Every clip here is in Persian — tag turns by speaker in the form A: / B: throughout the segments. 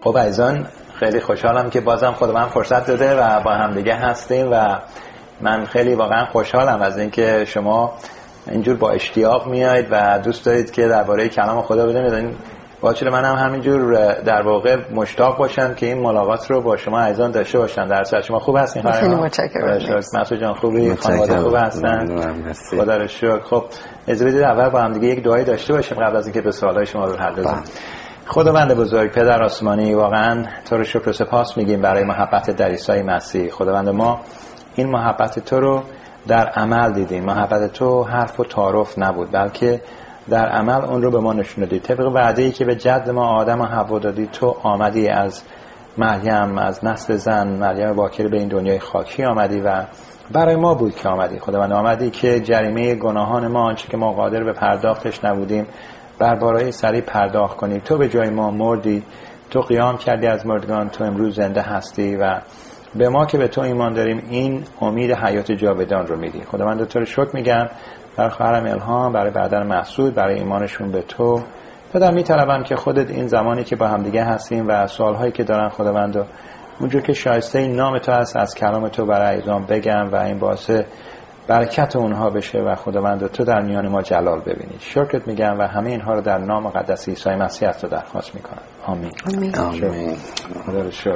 A: خب عزیزان، خیلی خوشحالم که بازم خودم فرصت داده و با هم دیگه هستیم و من خیلی واقعا خوشحالم از اینکه شما اینجور با اشتیاق میایید و دوست دارید که درباره کلام خدا بدونید. باشه منم همینجور در واقع مشتاق باشم که این ملاقات رو با شما عزیزان داشته باشم. در صورت شما خوب هستین؟
B: خیلی متشکرم.
A: مسعود جان خوبی؟ خانواده خوب هستن؟ خدا رو شکر. خب اجازه بدید اول با هم دیگه یک دعایی داشته باشیم قبل از اینکه به سوالای شما بپردازیم. خداوند بزرگ، پدر آسمانی، واقعا تو رو شکر و سپاس میگیم برای محبت در عیسی مسیح. خداوند ما این محبت تو رو در عمل دیدیم. محبت تو حرف و تعارف نبود، بلکه در عمل اون رو به ما نشون دادی. طبق وعده‌ای که به جد ما آدم و حوا دادی، تو آمدی از مریم، از نسل زن مریم باکر به این دنیای خاکی آمدی و برای ما بود که آمدی. خداوند آمدی که جریمه گناهان ما، آنچه که ما قادر به پرداختش نبودیم، بر بارای سری پرداخت کنی. تو به جای ما مردی، تو قیام کردی از مردگان، تو امروز زنده هستی و به ما که به تو ایمان داریم این امید حیات جاودان رو میدی. خداوند تو رو شکر میگم برای خواهرم الهام، برای برادر مسعود، برای ایمانشون به تو. پدر میطلبم که خودت این زمانی که با هم دیگه هستیم و سوالهایی که دارن خداوند اونجور که شایسته این نام تو هست از کلام تو برای ایزان بگم و این باعث برکت اونها بشه و خداوند تو در میان ما جلال ببینید. شکرت میگم و همه اینها رو در نام مقدس عیسی مسیح تو درخواست میکنم. آمین.
C: آمین.
A: خدا رو شکر.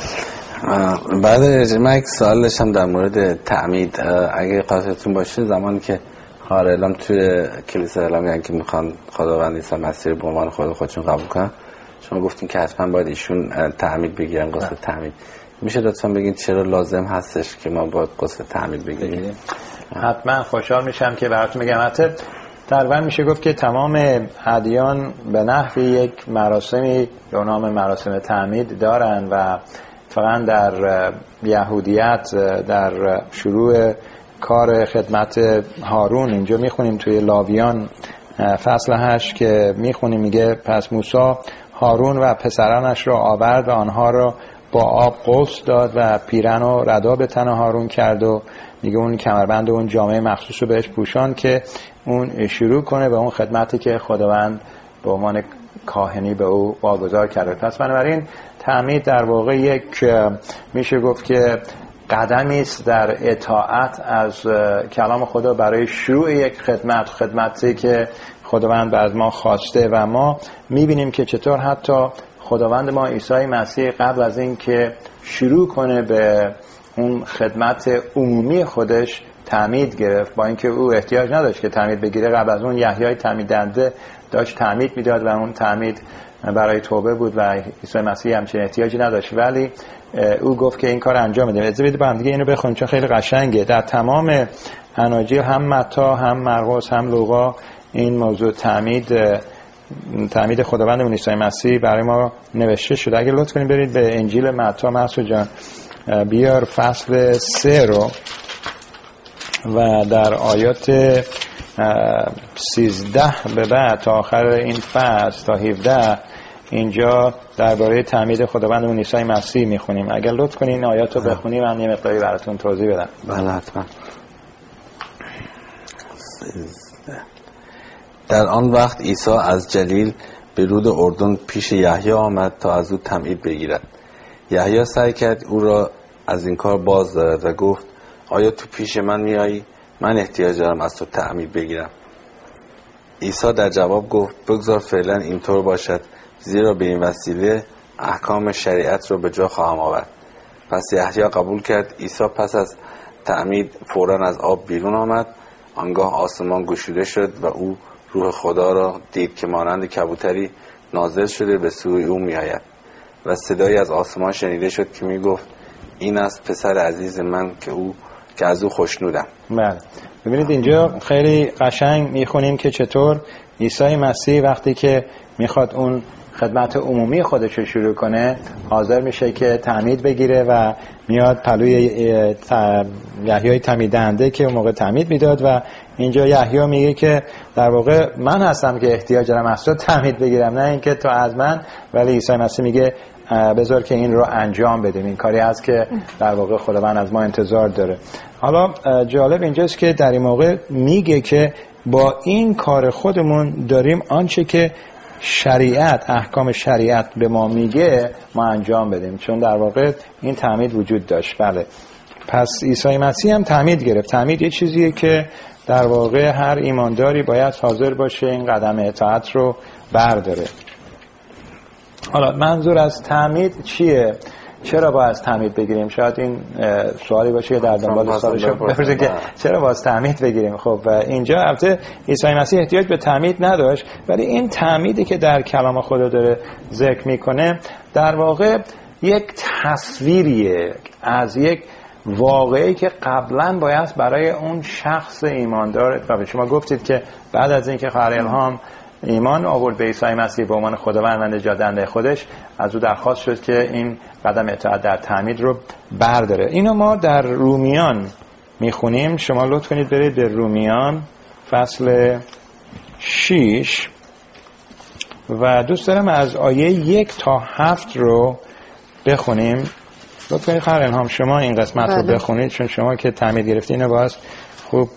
C: بعد من یک سوال داشتم در مورد تعمید. اگه قاطعتون باشه زمانی که خواهر الهام توی کلیسا اعلام میگن که میخوان خداوند عیسی مسیح به عنوان خودشون قبول کنن، شما گفتین که حتما باید ایشون تعمید بگیرن، غسل تعمید. میشه لطفا بگین چرا لازم هستش که ما باید غسل تعمید بگیریم؟
A: حتما خوشحال میشم که براتون میگم. حتی تقریبا میشه گفت که تمام ادیان به نحوی یک مراسمی به نام مراسم تعمید دارن و فقط در یهودیت در شروع کار خدمت هارون اینجا میخونیم توی لاویان فصل 8 که میخونیم میگه پس موسی هارون و پسرانش را آورد و آنها را با آب غسل داد و پیرن و ردا به تن هارون کرد و میگه اون کمربند و اون جامعه مخصوص رو بهش پوشان که اون شروع کنه به اون خدمتی که خداوند به عنوان کاهنی به او واگذار کرده. پس بنابراین تعمید در واقع یک میشه گفت که قدمی است در اطاعت از کلام خدا برای شروع یک خدمتی که خداوند از ما خواسته و ما میبینیم که چطور حتی خداوند ما عیسی مسیح قبل از این که شروع کنه به اون خدمت عمومی خودش تعمید گرفت، با اینکه او احتیاج نداشت که تعمید بگیره. قبل از اون یحیای تعمید دهنده داشت تعمید میداد و اون تعمید برای توبه بود و عیسی مسیح همچین احتیاجی نداشت، ولی او گفت که این کار انجام میدیم. اجازه بدید با هم دیگه اینو بخونیم چون خیلی قشنگه. در تمام اناجیل هم متی هم مرقس هم لوقا این موضوع تعمید خداوندمون عیسی مسیح برای ما نوشته شده. اگه لطف کنید برید به انجیل متی مسعود جان بیار فصل 3 رو و در آیات 13 به بعد تا آخر این فصل تا 17 اینجا درباره تعمید خداوندمون عیسی مسیح میخونیم. اگر لطف کنید این آیات رو بخونید من یه مقداری براتون توضیح بدم.
C: بله حتما. در آن وقت عیسی از جلیل به رود اردن پیش یحیی آمد تا از او تعمید بگیرد. یحیی سعی کرد او را از این کار باز دارد و گفت آیا تو پیش من میایی؟ من احتیاج دارم از تو تعمید بگیرم. عیسی در جواب گفت بگذار فعلا اینطور باشد، زیرا به این وسیله احکام شریعت را به جا خواهم آورد. پس یحیی قبول کرد. عیسی پس از تعمید فوراً از آب بیرون آمد. آنگاه آسمان گشوده شد و او روح خدا را دید که مانند کبوتری نازل شده به سوی او می آید و صدایی از آسمان شنیده شد که می گفت این است پسر عزیز من که از او خوشنودم.
A: بله ببینید اینجا خیلی قشنگ میخونیم که چطور عیسی مسیح وقتی که میخواد اون خدمت عمومی خودش رو شروع کنه حاضر میشه که تعمید بگیره و میاد پلوی یحیای تعمید دهنده که اون موقع تعمید میداد و اینجا یحیی میگه که در واقع من هستم که احتیاج دارم از تو تعمید بگیرم، نه اینکه تو از من. ولی عیسی مسیح میگه بذار که این رو انجام بدیم، این کاری هست که در واقع خداوند از ما انتظار داره. حالا جالب اینجاست که در این موقع میگه که با این کار خودمون داریم آنچه که شریعت، احکام شریعت به ما میگه ما انجام بدیم، چون در واقع این تعمید وجود داشت. بله، پس عیسی مسیح هم تعمید گرفت. تعمید یه چیزیه که در واقع هر ایمانداری باید حاضر باشه این قدم اطاعت رو برداره. حالا منظور از تعمید چیه؟ چرا باید تعمید بگیریم؟ شاید این سوالی باشه که در دنبال سوالش بپرسید که چرا باید تعمید بگیریم. خب اینجا البته عیسی مسیح احتیاج به تعمید نداشت، ولی این تعمیدی که در کلام خدا داره ذکر میکنه در واقع یک تصویریه از یک واقعی که قبلا باید برای اون شخص ایماندار. و شما گفتید که بعد از اینکه خواهر الهام ایمان آورد به عیسی مسیح به عنوان خداوند و نجات دهنده خودش، از او درخواست شد که این قدم اطاعت در تعمید رو برداره. اینو ما در رومیان میخونیم. شما لطف کنید برید به رومیان فصل 6 و دوست دارم از آیه 1 تا 7 رو بخونیم. لطف کنید خواهر الهام شما این قسمت رو بخونید، چون شما که تعمید گرفتین اینو باز خوب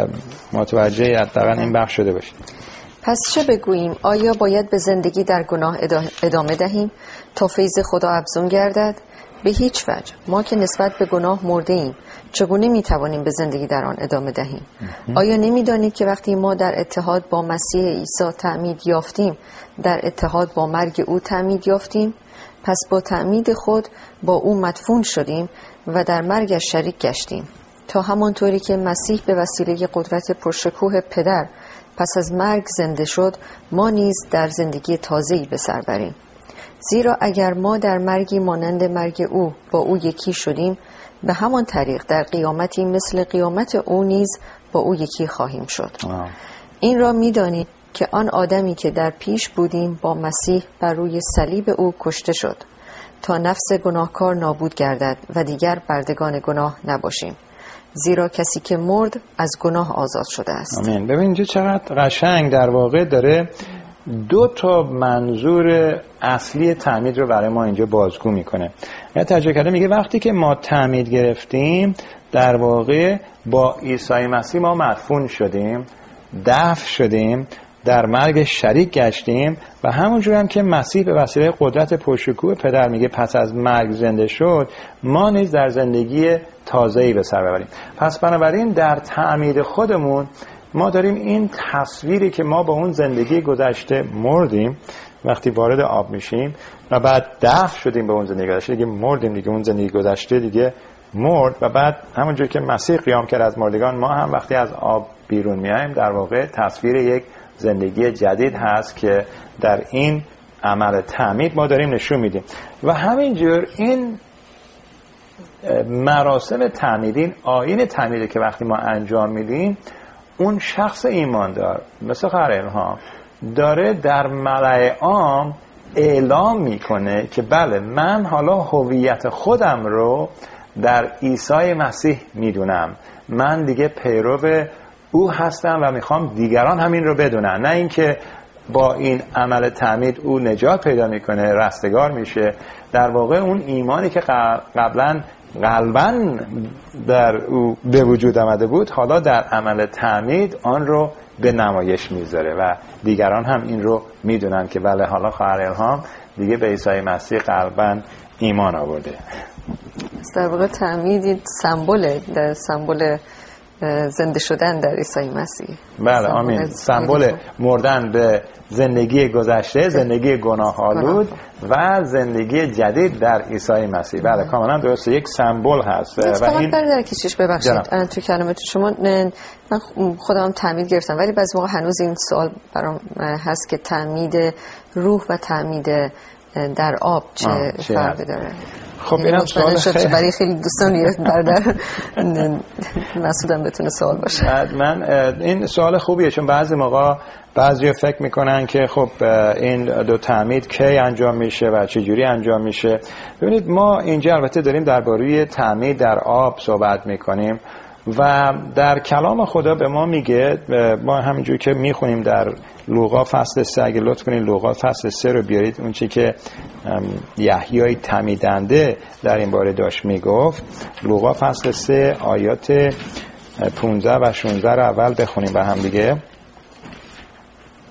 A: متوجه حداقل این بخش شده باشید.
B: پس چه بگوییم؟ آیا باید به زندگی در گناه ادامه دهیم تا فیض خدا افزون گردد؟ به هیچ وجه. ما که نسبت به گناه مرده ایم، چگونه میتوانیم به زندگی در آن ادامه دهیم؟ آیا نمیدانید که وقتی ما در اتحاد با مسیح عیسی تعمید یافتیم، در اتحاد با مرگ او تعمید یافتیم؟ پس با تعمید خود با او مدفون شدیم و در مرگش شریک گشتیم، تا همانطوری که مسیح به وسیله قدرت پرشکوه پدر پس از مرگ زنده شد، ما نیز در زندگی تازه‌ای به سر بریم. زیرا اگر ما در مرگی مانند مرگ او با او یکی شدیم، به همان طریق در قیامتی مثل قیامت او نیز با او یکی خواهیم شد. این را می‌دانید که آن آدمی که در پیش بودیم با مسیح بر روی صلیب او کشته شد، تا نفس گناهکار نابود گردد و دیگر بردگان گناه نباشیم. زیرا کسی که مرد از گناه آزاد شده است.
A: آمین. ببین اینجا چقدر قشنگ در واقع داره دو تا منظور اصلی تعمید رو برای ما اینجا بازگو میکنه. یا ترجمه کرده میگه وقتی که ما تعمید گرفتیم در واقع با عیسی مسیح ما مدفون شدیم، دفن شدیم، در مرگ شریک گشتیم و همونجور هم که مسیح به وسیله قدرت پرشکوه پدر میگه پس از مرگ زنده شد، ما نیز در زندگی تازه‌ای به سر ببریم. پس بنابراین در تعمید خودمون ما داریم این تصویری که ما با اون زندگی گذشته مردیم وقتی وارد آب میشیم و بعد دفن شدیم به اون زندگی گذشته، دیگه مردیم دیگه، اون زندگی گذشته دیگه مرد و بعد همونجور که مسیح قیام کرد از مردگان، ما هم وقتی از آب بیرون میایم در واقع تصویر یک زندگی جدید هست که در این عمل تعمید ما داریم نشون میدیم. و همینجور این مراسم تعمیدین، آیین تعمیدی که وقتی ما انجام میدیم، اون شخص ایماندار مثل خواهر الهام داره در ملأ عام اعلام میکنه که بله من حالا هویت خودم رو در عیسی مسیح میدونم، من دیگه پیرو او هستم و میخوام دیگران همین رو بدونن، نه اینکه با این عمل تعمید او نجات پیدا میکنه، رستگار میشه. در واقع اون ایمانی که قبلا قلباً در او به وجود آمده بود حالا در عمل تعمید آن رو به نمایش میذاره و دیگران هم این رو میدونن که بله حالا خواهر الهام دیگه به عیسی مسیح قلباً ایمان آورده.
B: در واقع تعمید سمبوله، در سمبل زنده شدن در عیسی مسیح.
A: بله آمین. سمبل مردن به زندگی گذشته، زندگی گناه آلود و زندگی جدید در عیسی مسیح. بله کاملا درسته، یک سمبل هست.
B: و این در کشش ببخشید تو کلمات شما من خودم تعمید گرفتم، ولی بعضی موقع هنوز این سوال برام هست که تعمید روح و تعمید در آب چه فرقی داره؟
A: خب اینم سوال خیلی
B: برای خیلی دوستان برادر مسعودم بتونه سوال باشه.
A: من این سوال خوبیه، چون بعضی موقع بعضی فکر میکنن که خب این دو تعمید کی انجام میشه و چه جوری انجام میشه. ببینید ما اینجا البته داریم درباره تعمید در آب صحبت میکنیم و در کلام خدا به ما میگه، ما همینجوری که میخونیم در لوقا فصل 3، اگه لطف کنید لوقا فصل 3 رو بیارید، اون چی که یحیای تعمیدنده در این باره داشت میگفت. لوقا فصل 3 آیات 15 و 16 رو اول بخونیم با هم دیگه.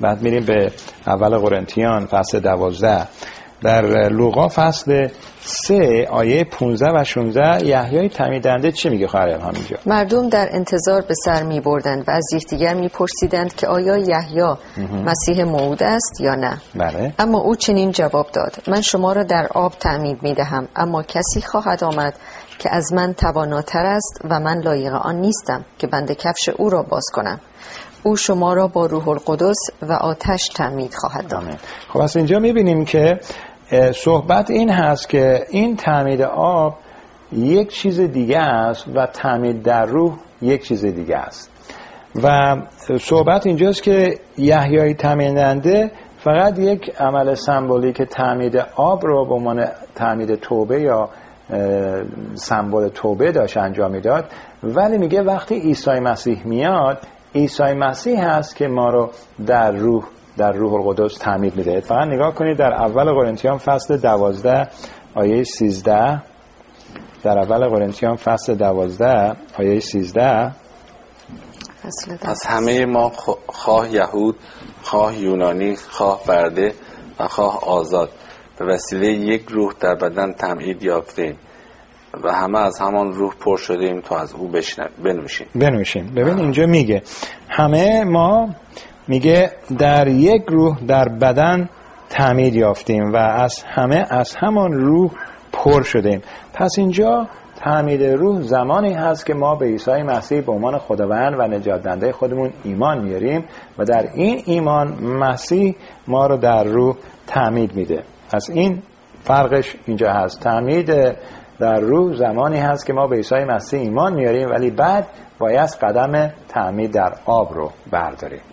A: بعد میریم به اول قرنتیان فصل 12. در لوقا فصل 3 آیه 15 و 16 یحیای تعمیدنده چی میگه خواهر الهام اینجا؟
B: مردم در انتظار به سر می بردند و از یکدیگر می پرسیدند که آیا یحیی مسیح موعود است یا نه.
A: بله.
B: اما او چنین جواب داد: من شما را در آب تعمید می دهم، اما کسی خواهد آمد که از من تواناتر است و من لایق آن نیستم که بند کفش او را باز کنم. او شما را با روح القدس و آتش تعمید خواهد داد.
A: خب از اینجا میبینیم که صحبت این هست که این تعمید آب یک چیز دیگه است و تعمید در روح یک چیز دیگه است. و صحبت اینجاست که یحیای تعمیدنده فقط یک عمل سمبولیک تعمید آب رو به عنوان تعمید توبه یا سمبل توبه داشت انجام میداد، ولی میگه وقتی عیسی مسیح میاد، عیسی مسیح هست که ما رو در روح القدس تعمید میده. فقط نگاه کنید در اول قرنتیان فصل 12 آیه 13. در اول قرنتیان فصل 12 آیه 13:
C: پس همه ما خواه یهود، خواه یونانی، خواه برده و خواه آزاد به وسیله یک روح در بدن تمهید یافتیم و همه از همان روح پر شدیم تا از او بنوشیم. ببین اینجا میگه همه ما، میگه در یک روح در بدن تعمید یافتیم و از همان روح پر شدیم. پس اینجا تعمید روح زمانی هست که ما به عیسی مسیح به عنوان خداوند و نجات دهنده خودمون ایمان میاریم و در این ایمان مسیح ما رو در روح تعمید میده. پس این فرقش اینجا هست. تعمید در روح زمانی هست که ما به عیسی مسیح ایمان میاریم، ولی بعد باید قدم تعمید در آب رو برداریم.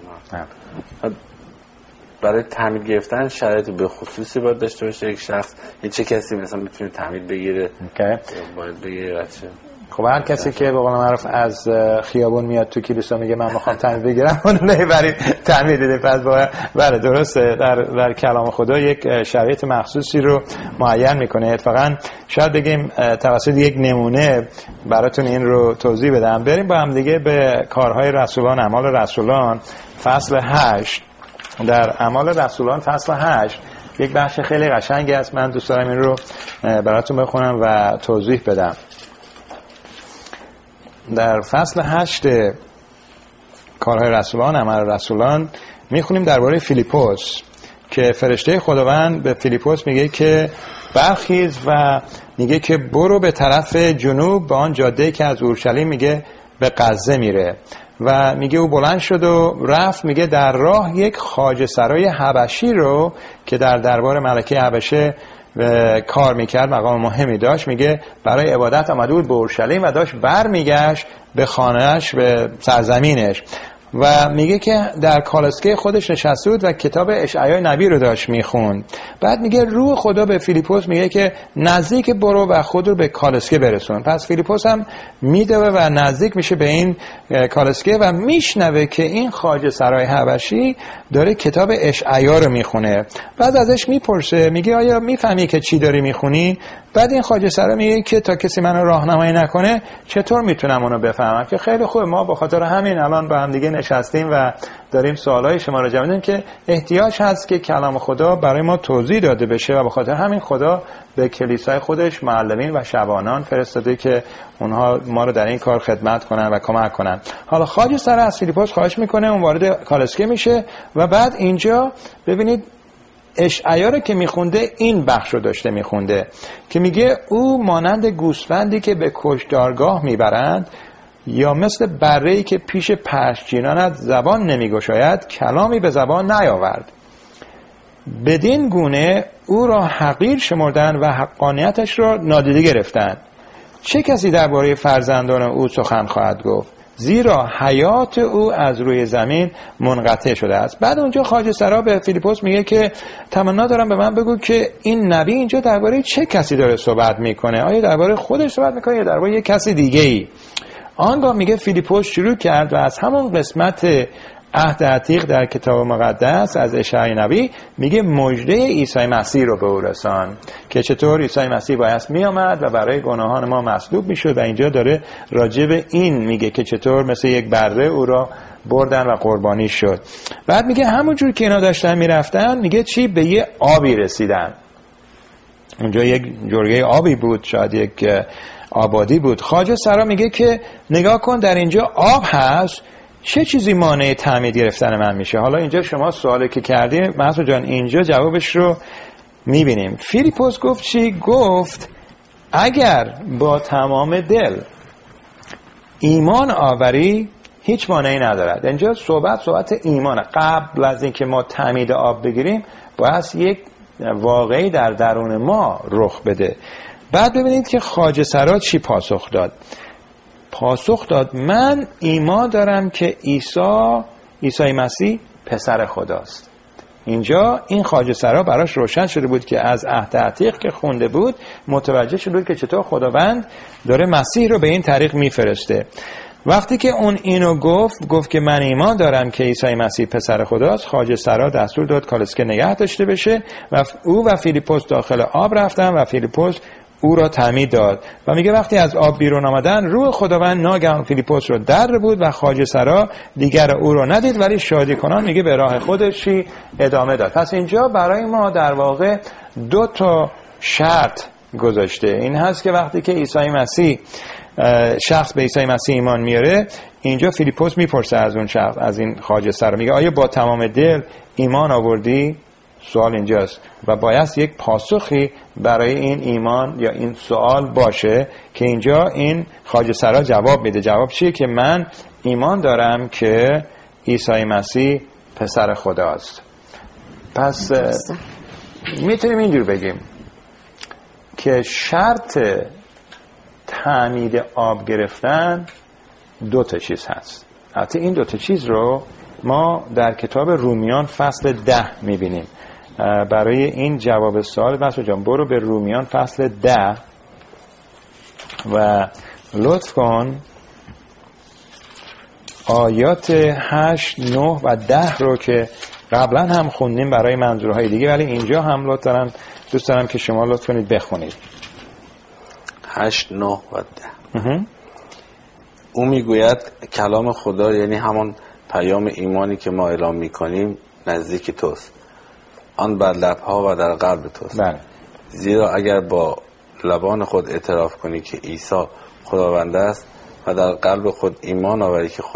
C: برای تعمید گرفتن شرایط به خصوصی باید داشته باشه یک شخص؟ این چه کسی مثلا میتونه تعمید بگیره؟ باید بگیره بچه؟
A: خب هر کسی که به قول معروف از خیابون میاد تو کلیسا میگه من میخوام تعمید بگیرم، اون نمیبرید تعمید بده. پس بله درسته، در کلام خدا یک شرایط مخصوصی رو معین میکنه. اتفاقا شاید بگیم توسط یک نمونه براتون این رو توضیح بدم. بریم با هم دیگه به کارهای رسولان، اعمال رسولان فصل 8. در اعمال رسولان فصل 8 یک بخش خیلی قشنگی است. من دوست دارم این رو براتون بخونم و توضیح بدم. در فصل 8 کارهای رسولان، اعمال رسولان، میخونیم درباره فیلیپوس که فرشته خداوند به فیلیپوس میگه که برخیز و میگه که برو به طرف جنوب به آن جاده که از اورشلیم میگه به غزه میره. و میگه او بلند شد و رفت. میگه در راه یک خواجه سرای حبشی رو که در دربار ملکه حبشه کار میکرد، مقام مهمی داشت، میگه برای عبادت آمده بود به اورشلیم و داشت برمیگشت به خانهش، به سرزمینش. و میگه که در کالسکه خودش نشسته بود و کتاب اشعیا نبی رو داشت میخوند. بعد میگه روح خدا به فیلیپوس میگه که نزدیک برو و خود رو به کالسکه برسون. پس فیلیپوس هم میدوه و نزدیک میشه به این کالسکه و میشنوه که این خواجه سرای حبشی داره کتاب اشعیا رو میخونه. بعد ازش میپرسه، میگه آیا میفهمی که چی داری میخونی؟ بعد این خواجه سرا میگه که تا کسی منو راهنمایی نکنه چطور میتونم اونو بفهمم؟ که خیلی خوب، ما به خاطر همین الان با هم دیگه نشستیم و داریم سوالای شما رو جواب میدیم که احتیاج هست که کلام خدا برای ما توضیح داده بشه و به خاطر همین خدا به کلیسای خودش معلمین و شبانان فرستاده که اونها ما رو در این کار خدمت کنن و کمک کنن. حالا خواجه سرا از فیلیپوس خواهش میکنه، اون وارد کالسکه میشه و بعد اینجا ببینید اشعیا رو که میخونده این بخش رو داشته میخونده که میگه او مانند گوسفندی که به کشتارگاه میبرند یا مثل بره‌ای که پیش پشچینانت زبان نمیگشاید کلامی به زبان نیاورد. بدین گونه او را حقیر شمردن و حقانیتش را نادیده گرفتند. چه کسی درباره فرزندان او سخن خواهد گفت؟ زیرا حیات او از روی زمین منقطع شده است. بعد اونجا خواجه سرا به فیلیپوس میگه که تمنا دارم به من بگو که این نبی اینجا درباره چه کسی داره صحبت میکنه؟ آیا درباره خودش صحبت میکنه یا درباره یک کسی دیگه ای؟ آنگاه میگه فیلیپوس شروع کرد و از همون قسمت عهد عتیق در کتاب مقدس از اشعیا نبی میگه مژده عیسی مسیح رو به او رسان که چطور عیسی مسیح باید می آمد و برای گناهان ما مصلوب میشد و اینجا داره راجع به این میگه که چطور مثل یک بره او را بردن و قربانی شد. بعد میگه همونجور که اینا داشتن میرفتن میگه چی؟ به یه آبی رسیدن. اونجا یک جرگه آبی بود، شاید یک آبادی بود. خواجه سرا میگه که نگاه کن در اینجا آب هست، چه چیزی مانع تعمید گرفتن من میشه؟ حالا اینجا شما سوالی که کردین محسن جان اینجا جوابش رو میبینیم. فیلیپوس گفت چی؟ گفت اگر با تمام دل ایمان آوری هیچ مانعی ندارد. اینجا صحبت ایمانه. قبل از اینکه ما تعمید آب بگیریم باید یک واقعی در درون ما رخ بده. بعد ببینید که خواجه سرا چی پاسخ داد. پاسخ داد من ایمان دارم که عیسی مسیح پسر خداست. اینجا این خواجه سرا براش روشن شده بود که از عهد عتیق که خونده بود متوجه شده بود که چطور خداوند داره مسیح رو به این طریق میفرسته. وقتی که اون اینو گفت که من ایمان دارم که عیسی مسیح پسر خداست، خواجه سرا دستور داد کالسکه نگه داشته بشه و او و فیلیپوس داخل آب رفتن و فیلیپوس او را تعمید داد. و میگه وقتی از آب بیرون آمدن روح خداوند ناگهان فیلیپوس رو در بود و خواجه سرا دیگر او رو ندید ولی شادی کنان میگه به راه خودشی ادامه داد. پس اینجا برای ما در واقع 2 شرط گذاشته. این هست که وقتی که عیسی مسیح شخص به عیسی مسیح ایمان میاره، اینجا فیلیپوس میپرسه از اون شخص، از این خواجه سرا، میگه آیا با تمام دل ایمان آوردی؟ سوال اینجاست و باید یک پاسخی برای این ایمان یا این سوال باشه که اینجا این خواجه سرا جواب میده. جواب چیه؟ که من ایمان دارم که عیسی مسیح پسر خداست. پس میتونیم اینجور بگیم که شرط تعمید آب گرفتن 2 چیز هست. البته این 2 چیز رو ما در کتاب رومیان فصل 10 میبینیم. برای این جواب سوال بسو جان برو به رومیان فصل 10 و لطف کن آیات 8 9 و 10 رو که قبلا هم خوندیم برای منظورهای دیگه، ولی اینجا هم دوست دارم که شما لطف کنید بخونید.
C: 8 9 و 10. او میگوید کلام خدا، یعنی همون پیام ایمانی که ما اعلام میکنیم، نزدیک توست، آن بر لبها و در قلب توست.
A: بله.
C: زیرا اگر با لبان خود اعتراف کنی که عیسی خداوند است و در قلب خود ایمان آوری که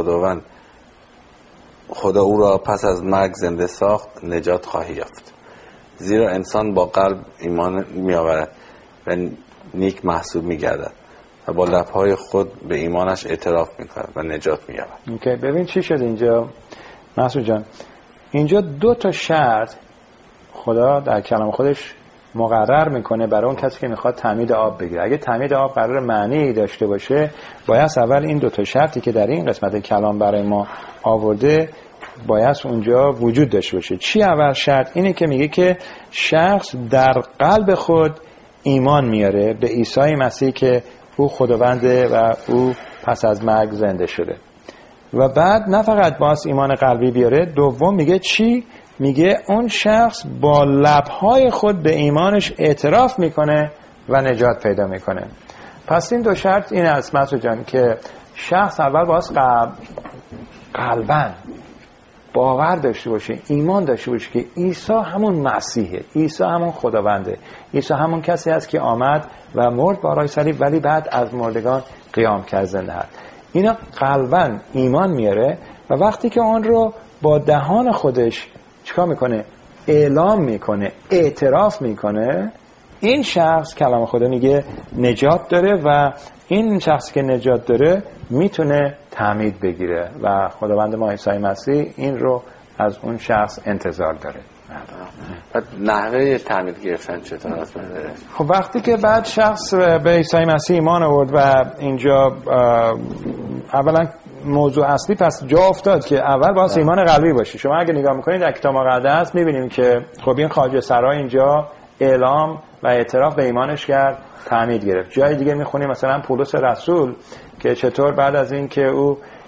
C: خدا او را پس از مرگ زنده ساخت، نجات خواهی یافت. زیرا انسان با قلب ایمان می آورد و نیک محسوب می گردد و با لبهای خود به ایمانش اعتراف می کند و نجات می یابد.
A: اوکی، ببین چی شد اینجا محسوب جان. اینجا 2 شرط خدا در کلام خودش مقرر میکنه برای اون کسی که میخواد تعمید آب بگیره. اگه تعمید آب قرار معنی داشته باشه، باید اول این 2 شرطی که در این قسمت کلام برای ما آورده باید اونجا وجود داشته باشه. چی اول شرط؟ اینه که میگه که شخص در قلب خود ایمان میاره به عیسی مسیح که او خداونده و او پس از مرگ زنده شده. و بعد نه فقط باز ایمان قلبی بیاره، دوم میگه چی؟ میگه اون شخص با لبهای خود به ایمانش اعتراف میکنه و نجات پیدا میکنه. پس این 2 شرط این است مسعود جان که شخص اول باز قلباً باور داشته باشه، ایمان داشته باشه که عیسی همون مسیحه، عیسی همون خداونده، عیسی همون کسی است که آمد و مرد بالای صلیب ولی بعد از مردگان قیام کرد زنده هست. اینا قلباً ایمان میاره و وقتی که آن رو با دهان خودش چیکار میکنه؟ اعلام میکنه، اعتراف میکنه، این شخص کلام خدا میگه نجات داره و این شخصی که نجات داره میتونه تعمید بگیره و خداوند ما عیسی مسیح این رو از اون شخص انتظار داره.
C: بعد نحوه تعمید گرفتن چطور است؟
A: خب وقتی که بعد شخص به عیسی مسیح ایمان آورد و اینجا اولا موضوع اصلی پس جا افتاد که اول باید ایمان قلبی باشه. شما اگه نگاه میکنید در کتاب مقدس میبینیم که خب این خواجه سرا اینجا اعلام و اعتراف به ایمانش کرد، تعمید گرفت. جای دیگه میخونیم مثلا پولس رسول که چطور بعد از این که او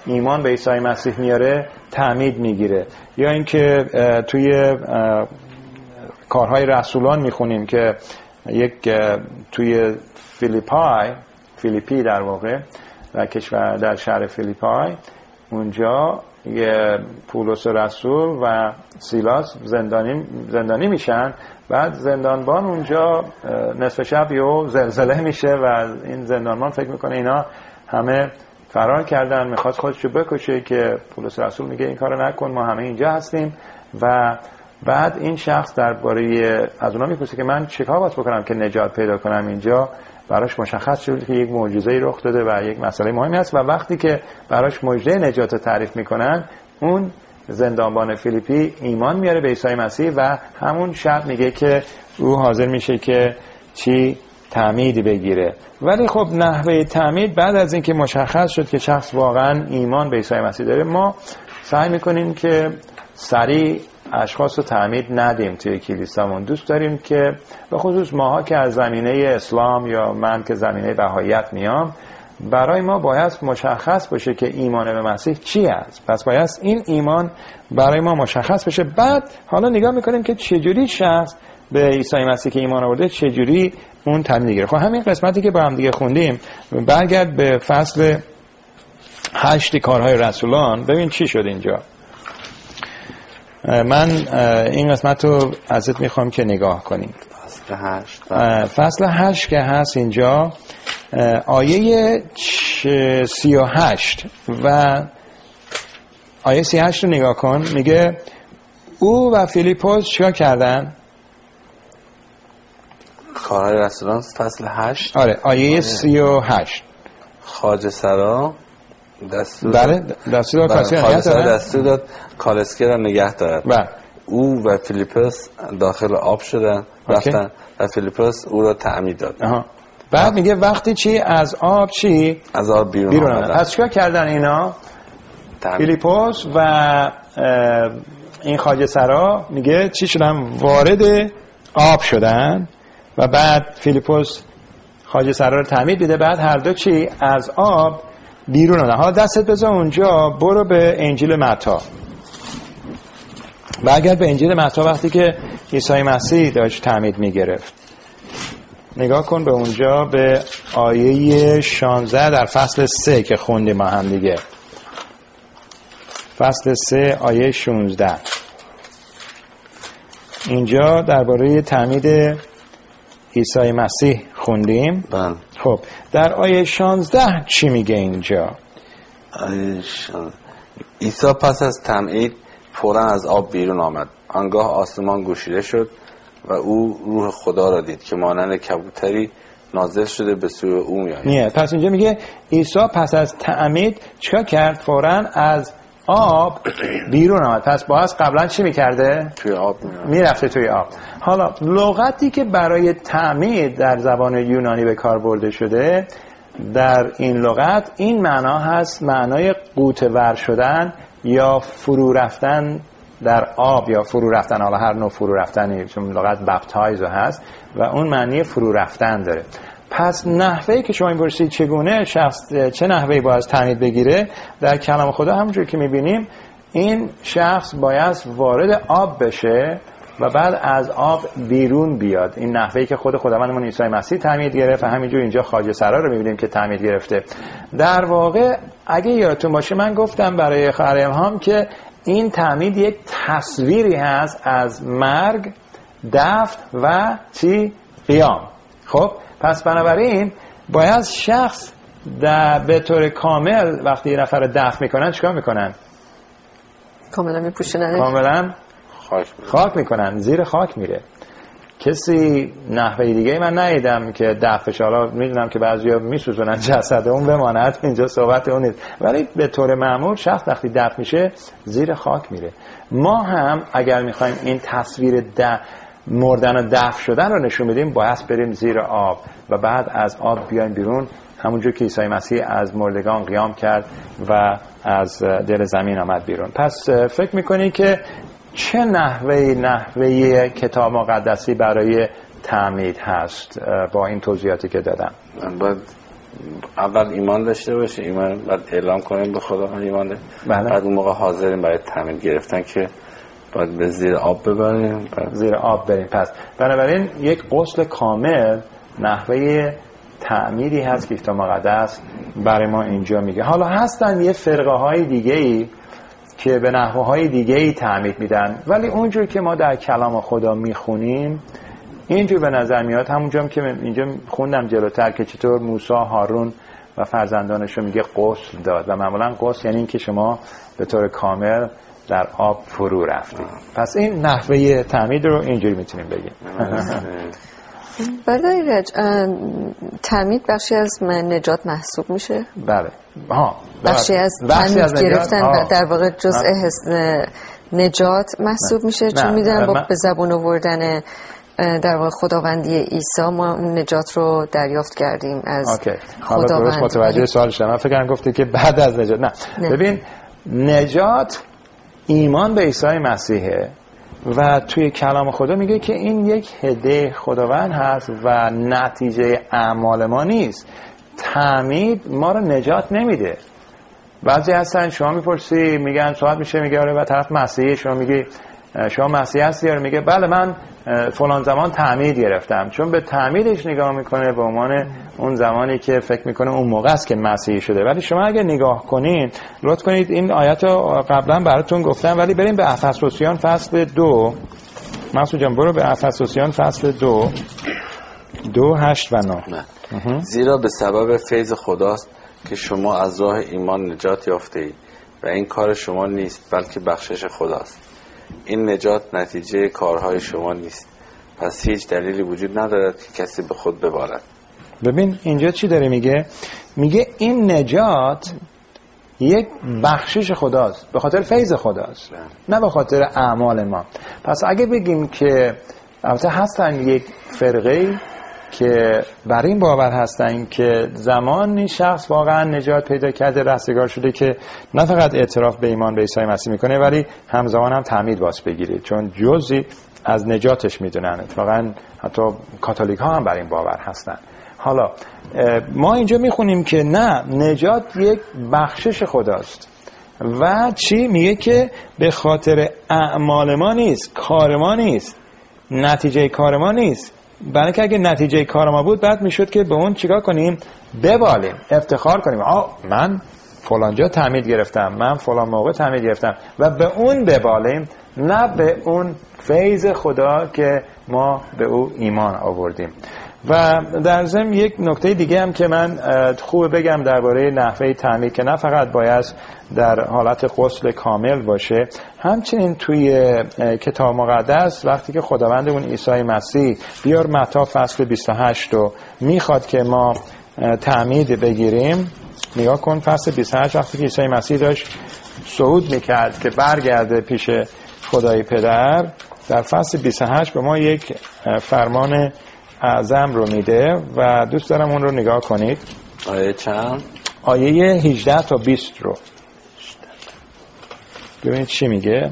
A: ایمان به عیسی مسیح میاره تعمید میگیره. یا اینکه توی کارهای رسولان میخونیم که توی فیلیپی در واقع در کشور در شهر فیلیپای، اونجا پولس رسول و سیلاس زندانی میشن. بعد زندانبان اونجا نصف شب یهو زلزله میشه و این زندانبان فکر میکنه اینا همه فرار کردن، میخواد خودشو بکشه، که پولس رسول میگه این کارو نکن، ما همه اینجا هستیم. و بعد این شخص درباره از اونا میپرسه که من چیکار باید بکنم که نجات پیدا کنم. اینجا براش مشخص شد که یک معجزه‌ای رخ داده و یک مسئله مهمی است، و وقتی که براش معجزه نجات تعریف میکنن، اون زندانبان فیلیپی ایمان میاره به عیسی مسیح و همون شب میگه که او حاضر میشه که تعمید بگیره. ولی خب نحوه تعمید بعد از اینکه مشخص شد که شخص واقعا ایمان به عیسی مسیح داره، ما سعی میکنیم که سریع اشخاص رو تعمید ندیم توی کلیسامون. دوست داریم که به خصوص ماها که از زمینه اسلام یا من که زمینه بهاییت میام، برای ما باید مشخص باشه که ایمان به مسیح چی است. پس باید این ایمان برای ما مشخص بشه. بعد حالا نگاه میکنیم که چجوری شخص به عیسی مسیح که ایمان آورده چجوری اون تعمید میگیره. خب همین قسمتی که با هم دیگه خوندیم، برگرد به فصل 8 کارهای رسولان، ببین چی شد اینجا. من این قسمت رو ازت میخوام که نگاه کنیم. فصل 8 که هست اینجا، آیه 38 و آیه 38 رو نگاه کن. میگه او و فیلیپوس چیکار کردن؟
C: کارهای رسولان فصل 8
A: آره آیه 38.
C: خواجه سرا دستور داد کالسکه را نگه دارد. او و فیلیپوس داخل آب شدن، رفتن و فیلیپوس او را تعمید داد.
A: بعد میگه وقتی چی از آب
C: از آب بیرون آمدن.
A: پس چیکار کردن اینا؟ فیلیپوس و این خواجه سرا میگه چی شدن؟ وارد آب شدن و بعد فیلیپوس خواجه سرا رو تعمید دیده. بعد هر دو از آب بیرون آمدن. حالا دستت بذار اونجا، برو به انجیل متی. برگرد به انجیل متی وقتی که عیسی مسیح داشت تعمید میگرفت. نگاه کن به اونجا، به آیه 16 در فصل 3 که خوندیم ما هم دیگه. فصل 3 آیه 16. اینجا درباره تعمید عیسی مسیح خوندیم. خب در آیه 16 چی میگه اینجا؟
C: عیسی پس از تعمید فوراً از آب بیرون آمد. آنگاه آسمان گشوده شد و او روح خدا را دید که مانند کبوتری نازل شده به سوی او میآید.
A: پس اینجا میگه عیسی پس از تعمید چیکار کرد؟ فوراً از آب بیرون آمد. پس باز قبلا چی میکرده؟
C: توی آب
A: میرفته توی آب. حالا لغتی که برای تعمید در زبان یونانی به کار برده شده، در این لغت این معنا هست، معنای غوطه‌ور شدن یا فرو رفتن در آب یا فرو رفتن. حالا هر نوع فرو رفتنی، چون لغت بپتایزو هست و اون معنی فرو رفتن داره. پس نحوهی که شما می‌پرسید چگونه شخص چه نحوهی باید تعمید بگیره، در کلام خدا همونجوری که می‌بینیم این شخص باید وارد آب بشه و بعد از آب بیرون بیاد. این نحوهی که خداوندمون عیسی مسیح تعمید گرفت و همینجور اینجا خواجه سرا رو می‌بینیم که تعمید گرفته. در واقع اگه یادتون باشه من گفتم برای خواهر الهام که این تعمید یک تصویری هست از مرگ، دفن و قیام. خب پس بنابراین باید شخص به طور کامل وقتی یه نفر رو دفن میکنن چیکار میکنن؟
B: کاملا میپوشونن،
A: کاملا خاک میکنن، زیر خاک میره. کسی نحوه دیگه من ندیدم که دفنش. حالا میدونم که بعضیا میسوزونن جسد اون بماند، اینجا صحبت اون نیست، ولی به طور معمول شخص وقتی دفن میشه زیر خاک میره. ما هم اگر میخوایم این تصویر مردن و دفن شدن رو نشون بدیم باید بریم زیر آب و بعد از آب بیایم بیرون، همونجور که عیسی مسیح از مردگان قیام کرد و از دل زمین آمد بیرون. پس فکر میکنی که چه نحوه کتاب مقدسی برای تعمید هست با این توضیحاتی که دادم؟
C: من باید اول ایمان داشته باشه، ایمان بعد اعلام کنیم به خدا ایمان ده. بعد اون موقع حاضریم برای تعمید گرفتن که باید به زیر آب ببریم،
A: زیر آب بریم. پس بنابراین یک غسل کامل نحوه تعمیدی هست که کتاب مقدس برای ما اینجا میگه. حالا هستن یه فرقه های دیگه‌ای که به نحوه های دیگه‌ای تعمید میدن، ولی اونجور که ما در کلام خدا میخونیم اینجور به نظر میاد، همونجا که اینجا خوندم جلوتر که چطور موسی هارون و فرزندانش رو میگه غسل داد، و معمولا غسل یعنی این که شما به طور کامل در آب فرو رفتید. پس این نحوه تعمید رو اینجوری میتونیم بگیم.
B: برای رج تعمید بخشی از نجات محسوب میشه؟
A: بله.
B: بخشی از تعمید گرفتن و در واقع جزء نجات محسوب میشه، چون میدونم با به زبون آوردن در واقع خداوندی عیسی ما اون نجات رو دریافت کردیم از خداوند.
A: درست متوجه سوال شدم. من فکرم گفتی که بعد از نجات. نه. ببین نجات ایمان به عیسی مسیحه و توی کلام خدا میگه که این یک هدیه خداوند هست و نتیجه اعمال ما نیست. تعمید ما رو نجات نمیده. بعضی هستن شما میپرسی میگن سوال میشه میگه آره و طرف مسیحی، شما میگی شما مسیحی هستی؟ یا میگه بله من فلان زمان تعمید گرفتم، چون به تعمیدش نگاه میکنه به عنوان اون زمانی که فکر میکنه اون موقع است که مسیحی شده. ولی شما اگه نگاه کنین، لطف کنید این آیت رو قبلا براتون گفتم، ولی بریم به افسوسیان فصل 2. مسعود جان برو به افسوسیان فصل 2 8 و 9.
C: زیرا به سبب فیض خداست که شما از راه ایمان نجات یافته اید و این کار شما نیست بلکه بخشش خداست. این نجات نتیجه کارهای شما نیست، پس هیچ دلیلی وجود ندارد که کسی به خود ببالد.
A: ببین اینجا چی داره میگه؟ میگه این نجات یک بخشش خداست، به خاطر فیض خداست، نه به خاطر اعمال ما. پس اگه بگیم که البته هستن یک فرقه که بر این باور هستن که زمانی شخص واقعا نجات پیدا کرده، رستگار شده، که نه فقط اعتراف به ایمان به عیسی مسیح میکنه ولی همزمان هم تعمید باز بگیره، چون جزئی از نجاتش میدونن. اتفاقا حتی کاتولیک ها هم بر این باور هستن. حالا ما اینجا میخونیم که نه، نجات یک بخشش خداست و چی میگه که به خاطر اعمال ما نیست، کار ما نیست، نتیجه کار ما نیست. برای که اگه نتیجه کار ما بود بعد میشد که به اون چیکار کنیم؟ ببالیم، افتخار کنیم، من فلان جا تعمید گرفتم، من فلان موقع تعمید گرفتم، و به اون ببالیم، نه به اون فیض خدا که ما به او ایمان آوردیم. و در ضمن یک نکته دیگه هم که من خوب بگم درباره نحوه تعمید، که نه فقط باید در حالت غسل کامل باشه، همچنین توی کتاب مقدس وقتی که خداوندمون عیسی مسیح بیار متی فصل 28 رو میخواد که ما تعمید بگیریم، نگاه کن فصل 28 وقتی که عیسی مسیح داشت صعود میکرد که برگرده پیش خدای پدر، در فصل 28 به ما یک فرمان اعظم رو میده و دوست دارم اون رو نگاه کنید.
C: آیه چند؟
A: آیه 18 تا 20 رو ببینید چی میگه.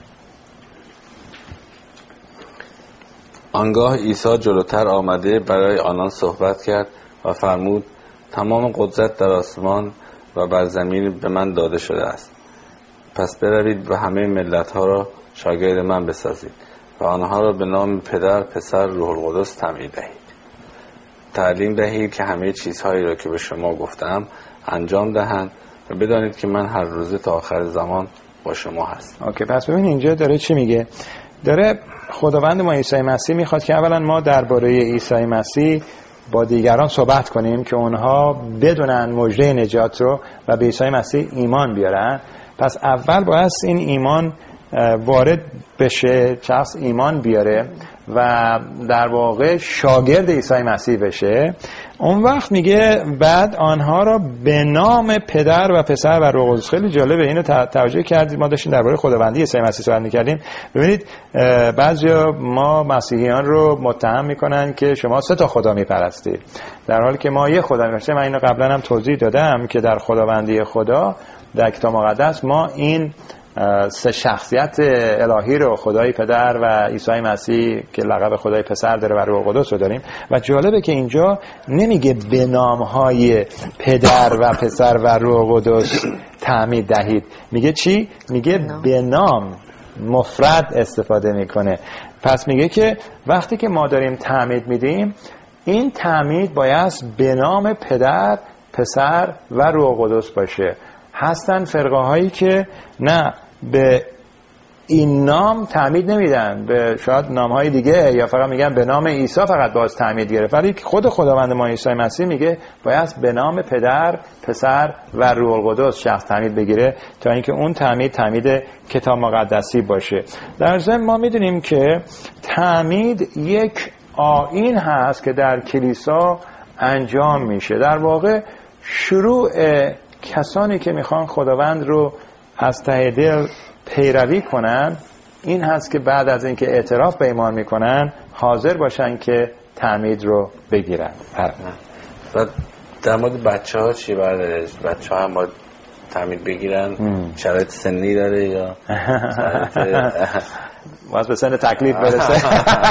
C: آنگاه عیسی جلوتر آمده برای آنان صحبت کرد و فرمود تمام قدرت در آسمان و بر زمین به من داده شده است، پس بروید و همه ملت‌ها را شاگرد من بسازید و آنها را به نام پدر، پسر، روح القدس تعمید دهید. تعلیم دهید که همه چیزهایی را که به شما گفتم انجام دهند و بدانید که من هر روز تا آخر زمان با شما هستم.
A: اوکی، پس ببین اینجا داره چی میگه؟ داره خداوند ما عیسی مسیح میخواد که اولا ما درباره عیسی مسیح با دیگران صحبت کنیم که اونها بدونن مژده نجات رو و به عیسی مسیح ایمان بیارن. پس اول باید این ایمان وارد بشه، شخص ایمان بیاره و در واقع شاگرد عیسی مسیح بشه. اون وقت میگه بعد آنها را به نام پدر و پسر و روح القدس. خیلی جالبه، اینو توجه کردید؟ ما داشتیم درباره خداوندی عیسی مسیح صحبت می‌کردیم. ببینید بعضیا ما مسیحیان رو متهم میکنن که شما 3 تا خدا میپرستید، در حالی که ما 1 خدا میپرستیم. من اینو قبلا هم توضیح دادم که در خداوندی خدا در کتاب مقدس ما این سه شخصیت الهی رو، خدای پدر و عیسی مسیح که لقب خدای پسر داره و روح القدس رو داریم. و جالبه که اینجا نمیگه به نام‌های پدر و پسر و روح القدس تعمید دهید، میگه چی؟ میگه به نام، مفرد استفاده میکنه. پس میگه که وقتی که ما داریم تعمید میدیم، این تعمید باید به نام پدر، پسر و روح القدس باشه. هستن فرقه هایی که نه به این نام تعمید نمیدن، به شاید نام های دیگه، یا فقط میگن به نام عیسی فقط باز تعمید گرفت، ولی خود خداوند ما عیسی مسیح میگه باید به نام پدر، پسر و روح القدس شخص تعمید بگیره تا اینکه اون تعمید کتاب مقدسی باشه. در ضمن ما میدونیم که تعمید یک آیین هست که در کلیسا انجام میشه. در واقع شروع کسانی که میخوان خداوند رو از ته دل پیروی کنن این هست که بعد از اینکه اعتراف به ایمان میکنن حاضر باشن که تعمید رو بگیرن.
C: و در مورد بچه ها چی برای بچه ها هم باید تعمید بگیرن؟ شرایط سنی داره یا
A: باز به سن تکلیف برسه؟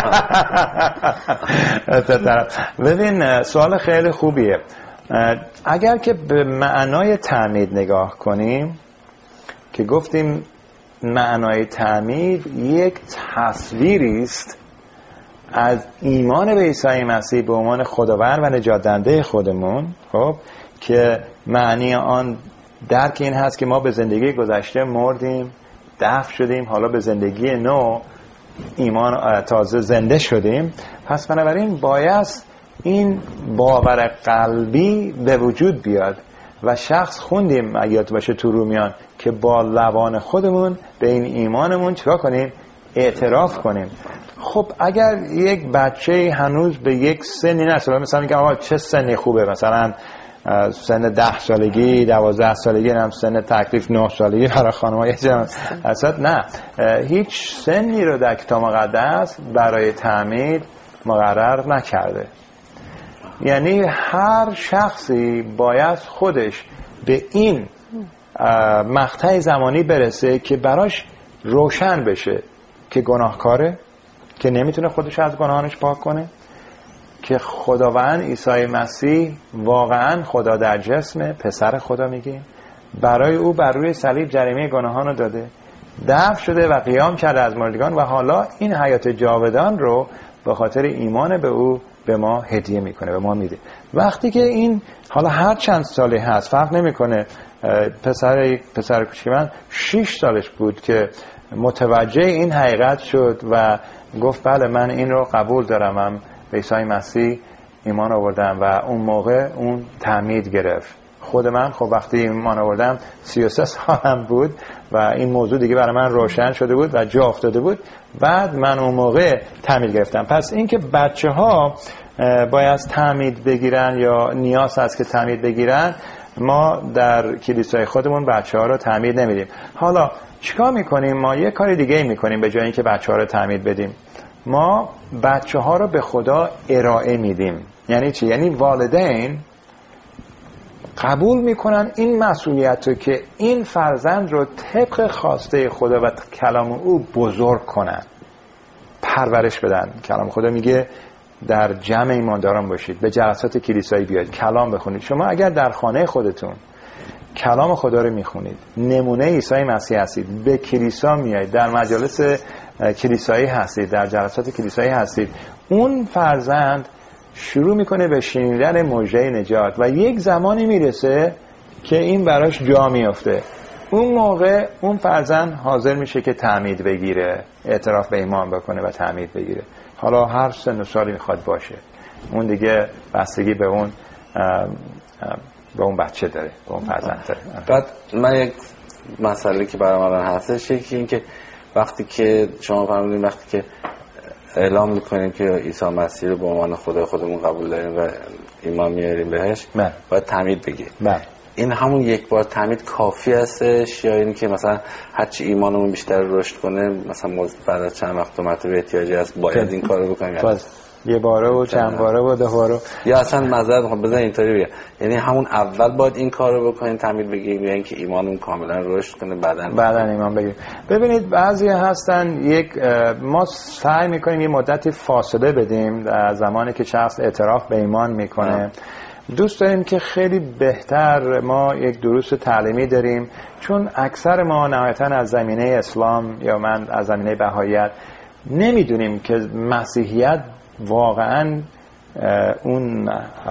A: ببین سوال خیلی خوبیه. اگر که به معنای تعمید نگاه کنیم که گفتیم معنای تعمید یک تصویری است از ایمان به عیسی مسیح به عنوان خداوند و نجات دهنده خودمون، خب که معنی آن درک این هست که ما به زندگی گذشته مردیم، دفن شدیم، حالا به زندگی نو ایمان تازه زنده شدیم. پس بنابراین باید این باور قلبی به وجود بیاد و شخص خوندیم اگه باشه تو رومیان که با لبان خودمون به این ایمانمون چرا کنیم؟ اعتراف کنیم. خب اگر یک بچه هنوز به یک سنی نرسیده، مثلا میگه آقا چه سنی خوبه، مثلا سن 10 سالگی، 12 سالگی، هم سن تکلیف 9 سالگی برای خانم‌ها اصلا نه، هیچ سنی رو در کتاب مقدس برای تعمید مقرر نکرده. یعنی هر شخصی باید خودش به این مقطع زمانی برسه که براش روشن بشه که گناهکاره، که نمیتونه خودش از گناهانش پاک کنه، که خداوند عیسی مسیح واقعا خدا در جسم، پسر خدا میگیم، برای او بر روی صلیب جریمه گناهان رو داده، دفن شده و قیام کرده از مردگان و حالا این حیات جاودان رو به خاطر ایمان به او به ما هدیه میکنه، به ما میده. وقتی که این حالا هر چند سالی هست فرق نمیکنه، پسر کوچیک من 6 سالش بود که متوجه این حقیقت شد و گفت بله من این رو قبول دارم، من به عیسی مسیح ایمان آوردم و اون موقع اون تعمید گرفت. خود من خب وقتی ایمان آوردم 33 سالم بود و این موضوع دیگه برای من روشن شده بود و جا افتاده بود، بعد من اون موقع تعمید گرفتم. پس اینکه بچه ها باید تعمید بگیرن یا نیاز هست که تعمید بگیرن، ما در کلیسای خودمون بچه ها رو تعمید نمیدیم. حالا چیکار میکنیم؟ ما یه کار دیگه میکنیم به جای اینکه بچه ها رو تعمید بدیم، ما بچه ها رو به خدا ارائه میدیم. یعنی چی؟ یعنی والدین قبول میکنن این مسئولیت رو که این فرزند رو طبق خواسته خدا و کلام او بزرگ کنن، پرورش بدن. کلام خدا میگه در جمع ایمانداران باشید، به جلسات کلیسایی بیاید، کلام بخونید. شما اگر در خانه خودتون کلام خدا رو میخونید، نمونه عیسی مسیح هستید، به کلیسا میایید، در مجالس کلیسایی هستید، در جلسات کلیسایی هستید، اون فرزند شروع میکنه به شنیدن مژده نجات و یک زمانی میرسه که این براش جا میفته. اون موقع اون فرزند حاضر میشه که تعمید بگیره، اعتراف به ایمان بکنه و تعمید بگیره. حالا هر سن و سالی میخواد باشه، اون دیگه بستگی به اون بچه داره، به اون فرزند داره.
C: بعد من یک مسئله که برای من هستش یکی این که وقتی که شما فرمودین وقتی که اعلام میکنیم که عیسی مسیح رو به عنوان خدای خودمون قبول داریم و ایمان میاریم بهش، باید تعمید بگیریم. این همون یک بار تعمید کافی هستش یا این که مثلا هرچی ایمانمون بیشتر رشد کنه مثلا بعد از چند وقت مرتبه احتیاجی هست باید این کارو بکنیم؟
A: یه باره و چند باره و 2 باره،
C: یا اصلا معذرت میخوام بزن اینطوری بگم، یعنی همون اول باید این کارو بکنین تعمید بگیریم، یا اینکه ایمانمون کاملا رشد کنه بعداً
A: ایمان بگیریم. ببینید بعضی هستن ما سعی میکنیم یه مدتی فاصله بدیم در زمانی که شخص اعتراف به ایمان میکنه. دوست داریم که خیلی بهتر ما یک دروس تعلیمی داریم، چون اکثر ما نهایتاً از زمینه اسلام یا من از زمینه بهاییت نمیدونیم که مسیحیت واقعاً اون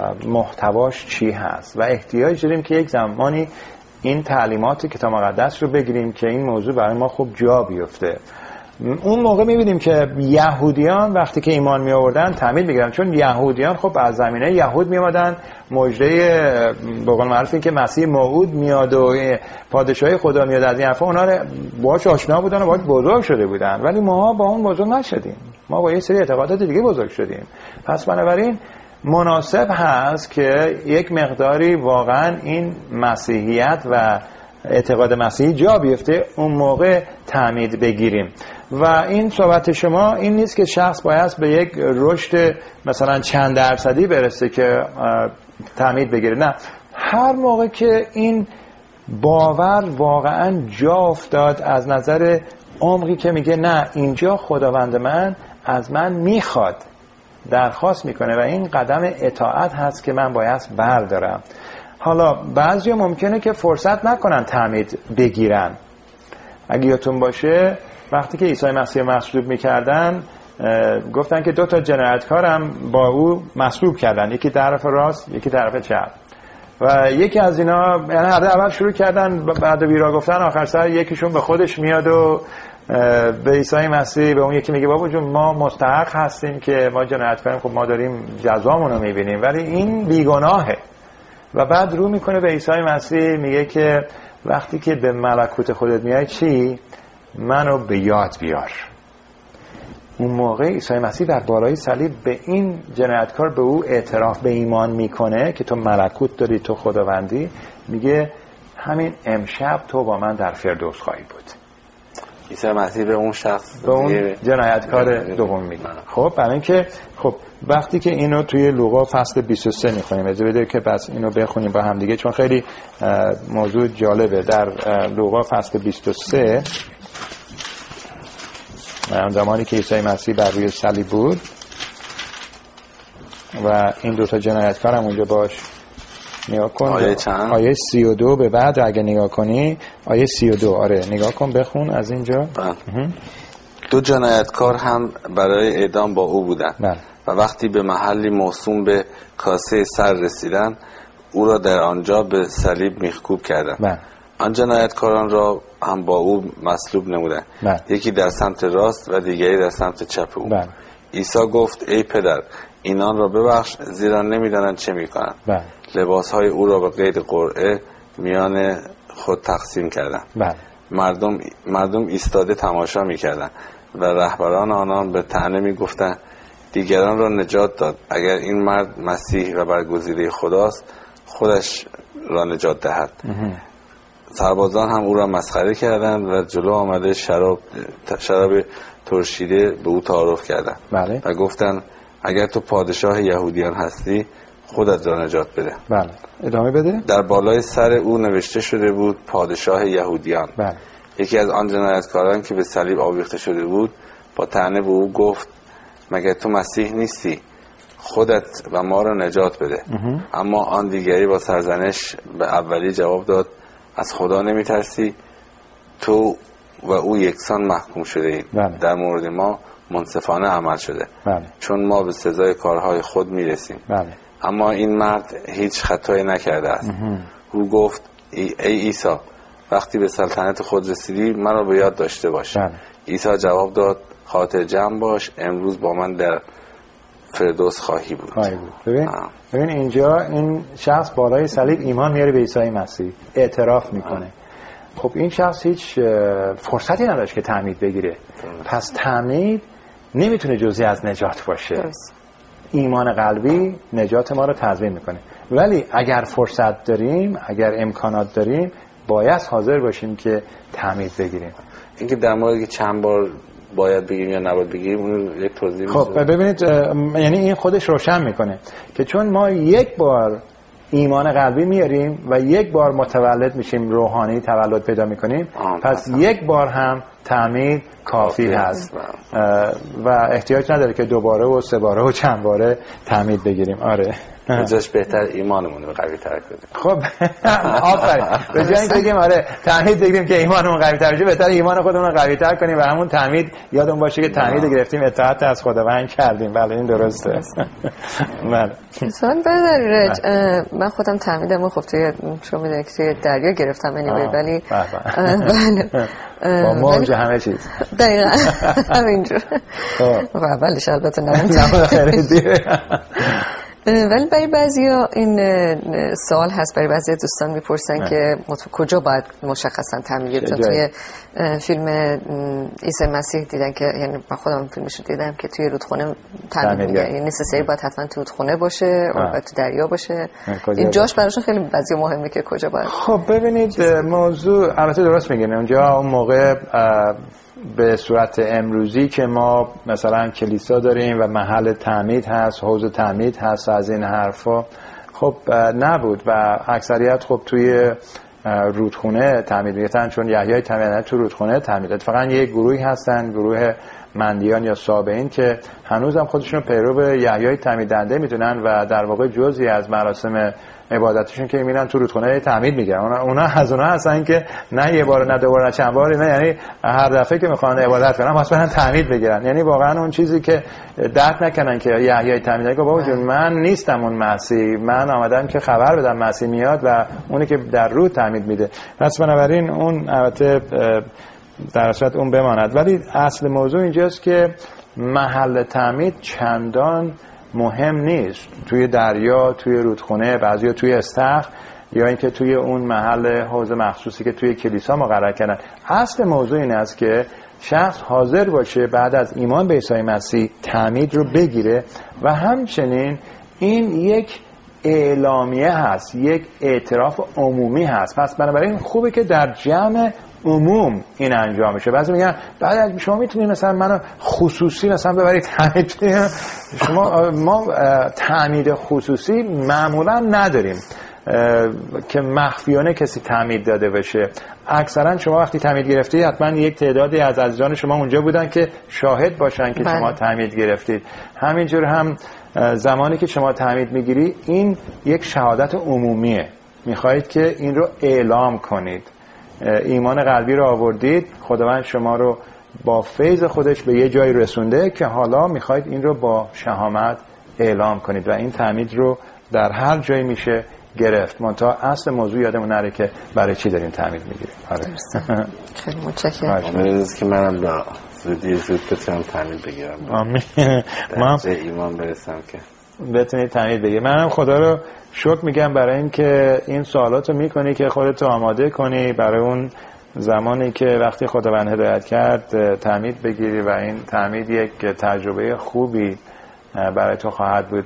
A: محتواش چی هست و احتیاج داریم که یک زمانی این تعلیمات کتاب مقدس رو بگیریم که این موضوع برای ما خوب جا بیفته. اون موقع میبینیم که یهودیان وقتی که ایمان می آوردن تعمید میگیرن، چون یهودیان خب از زمینه یهود می آمدن، مژده به قول معروف این که مسیح موعود میاد و پادشاهی خدا میاد، از این حرفا اونا باهاش آشنا بودن و باهاش بزرگ شده بودن، ولی ما با اون بزرگ نشدیم، ما با یه سری اعتقادات دیگه بزرگ شدیم. پس بنابراین مناسب هست که یک مقداری واقعا این مسیحیت و اعتقاد مسیحی جا بیفته، اون موقع تعمید بگیریم. و این صحبت شما این نیست که شخص باید به یک رشد مثلا چند درصدی برسه که تعمید بگیره، نه، هر موقع که این باور واقعا جا افتاد از نظر عمقی که میگه نه اینجا خداوند من از من میخواد، درخواست میکنه و این قدم اطاعت هست که من باید بردارم. حالا بعضی ممکنه که فرصت نکنن تعمید بگیرن. اگه یادتون باشه وقتی که عیسی مسیح مصلوب میکردن گفتن که 2 تا جنایتکارم با او مصلوب کردن، یکی طرف راست یکی طرف چپ، و یکی از اینا یعنی هر اول شروع کردن بعد ویرا گفتن، آخر سر یکیشون به خودش میاد و به عیسی مسیح به اون یکی میگه بابا جون ما مستحق هستیم که ما جنایت کنیم، خب ما داریم جزامون رو میبینیم، ولی این بیگناهه. و بعد رو میکنه به عیسی مسیح میگه که وقتی که به ملکوت خودت میای چی؟ منو به یاد بیار. اون موقع عیسی مسیح در بالای صلیب به این جنایتکار به او اعتراف به ایمان میکنه که تو ملکوت داری، تو خداوندی، میگه همین امشب تو با من در فردوس خواهی بود.
C: عیسی مسیح به اون شخص،
A: به اون جنایتکار دوم میگه. خب برای اینکه خب وقتی که اینو توی لوقا فصل 23 میخونیم، اجازه بده که بس اینو بخونیم با هم دیگه چون خیلی موضوع جالبه. در لوقا فصل 23 زمانی که عیسی مسیح بر روی صلیب بود و این 2 تا جنایتکار هم اونجا باش، نگاه کن آیه 32 به بعد اگه نگاه کنی، آیه 32 آره نگاه کن بخون از اینجا.
C: 2 جنایتکار هم برای اعدام با او بودند و وقتی به محلی موسوم به کاسه سر رسیدند او را در آنجا به صلیب میخکوب کردند. آن جنایتکاران را هم با او مصلوب نمودند، یکی در سمت راست و دیگری در سمت چپ او. عیسی گفت ای پدر اینان را ببخش زیرا نمیدانند چه میکنند. لباسهای او را به قید قرعه میان خود تقسیم کردند. مردم ایستاده تماشا میکردند و رهبران آنان به طعنه میگفتند دیگران را نجات داد، اگر این مرد مسیح و برگزیده خداست خودش را نجات دهد. سربازان هم او را مسخره کردند و جلو آمده شراب ترشیده به او تعارف کردند و گفتند اگر تو پادشاه یهودیان هستی خودت را نجات بده.
A: ادامه بده.
C: در بالای سر او نوشته شده بود پادشاه یهودیان. یکی از آن جنایتکاران که به صلیب آویخته شده بود با طعنه به او گفت مگر تو مسیح نیستی؟ خودت و ما را نجات بده. اما آن دیگری با سرزنش به اولی جواب داد از خدا نمی ترسی؟ تو و او یکسان محکوم شده اید. در مورد ما منصفانه عمل شده. چون ما به سزای کارهای خود می رسیم. اما این مرد هیچ خطایی نکرده است. او گفت ای عیسی وقتی به سلطنت خود رسیدی مرا به یاد داشته باش. عیسی جواب داد خاطر جمع باش امروز با من در فردوس خواهی بود.
A: ببین اینجا این شخص بالای صلیب ایمان میاره به عیسی مسیح، اعتراف میکنه. خب این شخص هیچ فرصتی نداشت که تعمید بگیره. پس تعمید نمیتونه جزئی از نجات باشه. ایمان قلبی نجات ما رو تضمین میکنه، ولی اگر فرصت داریم، اگر امکانات داریم باید حاضر باشیم که تعمید بگیریم.
C: اینکه در مورد که چند بار باید بگیم یا نباید بگیم، اون یک توضیح
A: خب ببینید، یعنی این خودش روشن میکنه که چون ما یک بار ایمان قلبی میاریم و یک بار متولد میشیم، روحانی تولد پیدا میکنیم، پس یک بار هم تعمید کافی هست و احتیاج نداره که دوباره و سه باره و چند باره تعمید بگیریم. آره
C: اینجاش بهتر ایمانمون رو قوی تر کنیم.
A: خب آفرین، به جای اینکه بگیم آره تعمید بگیریم که ایمانمون قوی تر بشه، بهتر ایمان خودمون رو قوی تر کنیم و همون تعمید یادمون باشه که تعمید گرفتیم اطاعت از خداوند کردیم. بله این درسته. بله
B: مثلا برادر من خودم تعمیدمو خب شما میدونید که توی دریا گرفتم ولی بله
A: با موج همه چیز
B: دقیقا همینجور و اولش البته ولی برای بعضیا این سوال هست، برای بعضی دوستان میپرسن که کجا باید مشخصا تعمید گرفتن. توی فیلم عیسی مسیح دیدن که، یعنی من خودم فیلمش رو دیدم که توی رودخونه تعمید میگیرن، یعنی نسیسری باید حتما تو رودخونه باشه و باید تو دریا باشه. این جاش براشون خیلی بعضی مهمه که کجا باید.
A: خب ببینید موضوع البته درست میگین، اونجا اون موقع به صورت امروزی که ما مثلا کلیسا داریم و محل تعمید هست، حوض تعمید هست، از این حرفا خب نبود و اکثریت خب توی رودخونه تعمید میگیرن، چون یحیای تعمید تو رودخونه تعمید. فقط یک گروهی هستن، گروه مندیان یا سابعین که هنوزم خودشون پیرو یحیای تعمید دهنده میدونن و در واقع جزئی از مراسم عبادتشون که میرن تو رودخونه تعمید میگیرن. اونا از اونها هستن که نه یه بار نه دو بار نه چند بار، نه یعنی هر دفعه که میخوان عبادت کنن مثلا تعمید بگیرن. یعنی واقعا اون چیزی که درک نکنن که یحیای تعمید میگه بابا جون من نیستم اون مسیح، من آمدم که خبر بدم مسیح میاد و اونی که در رود تعمید میده. پس بنابراین اون البته در اصل اون بماند، ولی اصل موضوع اینجاست که محل تعمید چندان مهم نیست. توی دریا، توی رودخونه، بعضیا توی استخر، یا اینکه توی اون محل حوض مخصوصی که توی کلیسا مقرر کردن. اصل موضوع این است که شخص حاضر باشه بعد از ایمان به عیسی مسیح تعمید رو بگیره و همچنین این یک اعلامیه هست، یک اعتراف عمومی هست. پس بنابراین خوبه که در جمع عموم این انجام میشه. بعضی میگن بعد شما میتونید مثلا منو خصوصی مثلا ببرید تعمید. ما تعمید خصوصی معمولا نداریم که مخفیانه کسی تعمید داده بشه. اکثرا شما وقتی تعمید گرفتید حتما یک تعدادی از عزیزان شما اونجا بودن که شاهد باشن که شما تعمید گرفتید. همینجور هم زمانی که شما تعمید میگیری این یک شهادت عمومیه، میخواهید که این رو اعلام کنید. ایمان قلبی رو آوردید، خداوند شما رو با فیض خودش به یه جایی رسونده که حالا میخواید این رو با شهامت اعلام کنید و این تعمید رو در هر جایی میشه گرفت. منتها اصل موضوع یادمون نره که برای چی داریم تعمید میگیریم. آره
B: خیلی متشکرم.
C: ممنونم که منم با زود بتونم تعمید بگیرم.
A: آمین.
C: ما ایمان برسم که
A: بتونید تعمید بگیرید. منم خدا رو شکر میگم برای این که این سوالاتو میکنی که خودت آماده کنی برای اون زمانی که وقتی خداوند هدایت کرد تعمید بگیری و این تعمید یک تجربه خوبی برای تو خواهد بود.